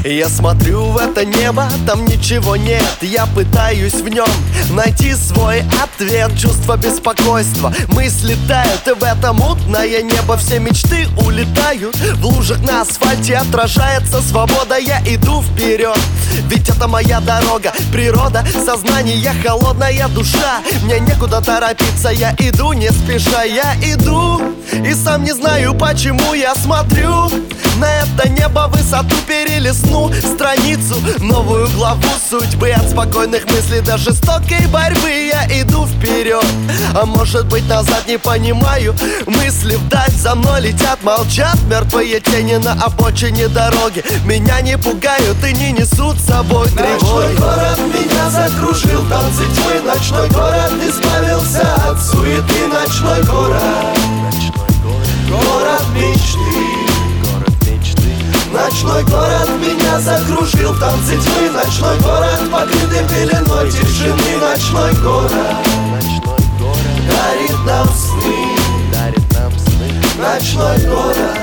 Я смотрю в это небо, там ничего нет. Я пытаюсь в нем найти свой ответ. Чувство беспокойства, мысли тают, и в это мутное небо все мечты улетают. В лужах на асфальте отражается свобода. Я иду вперед, ведь это моя дорога. Природа, сознание, холодная душа. Мне некуда торопиться, я иду не спеша. Я иду и сам не знаю, почему я смотрю на это небо, высоту перелистну страницу, новую главу судьбы. От спокойных мыслей до жестокой борьбы я иду вперед, а может быть назад, не понимаю. Мысли вдаль за мной летят, молчат мертвые тени на обочине дороги. Меня не пугают и не несут с собой тревоги. Ночной город меня закружил, танцы тьмы. Ночной город избавился от суеты. Ночной город, город мечты. Ночной город меня закружил, танцы тьмы. Ночной город, покрытый пеленой тишины. Ночной город дарит нам сны. Ночной город.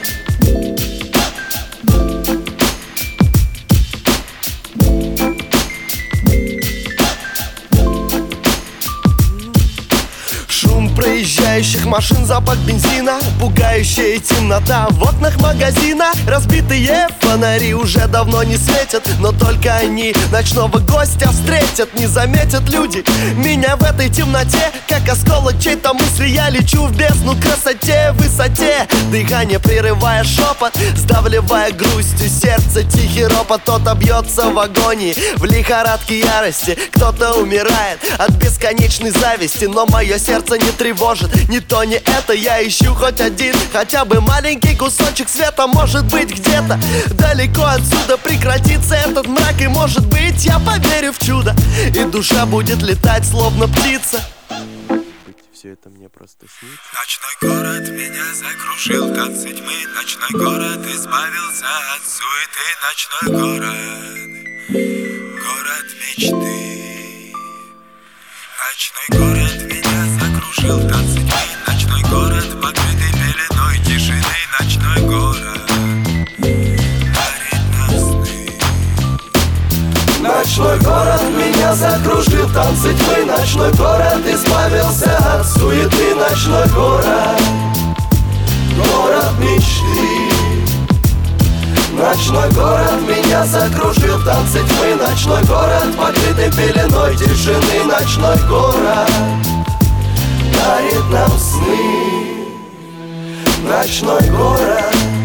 Проезжающих машин, запах бензина, пугающая темнота в окнах магазина. Разбитые фонари уже давно не светят, но только они ночного гостя встретят. Не заметят люди меня в этой темноте, как осколок чьей-то мысли. Я лечу в бездну красоте, высоте. Дыхание прерывая шепот, сдавливая грустью сердце. Тихий ропот, кто-то бьется в агонии, в лихорадке ярости. Кто-то умирает от бесконечной зависти, но мое сердце не тревожит ни то, ни это. Я ищу хоть один, хотя бы маленький кусочек света. Может быть где-то далеко отсюда прекратится этот мрак, и может быть я поверю в чудо, и душа будет летать словно птица. Все это мне просто снится. Ночной город меня закружил, танцы тьмы. Ночной город избавился от суеты. Ночной город, город мечты. Ночной город меня закружил, танцы тьмы. Ночной город, покрытый пеленой тишины. Ночной город дарит нам сны. Ночной город меня закружил, танцы тьмы. Ночной город избавился от суеты. Ночной город, город мечты. Ночной город меня закружил, танцы тьмы. Ночной город, покрытый пеленой тишины. Ночной город дарит нам сны. Ночной город.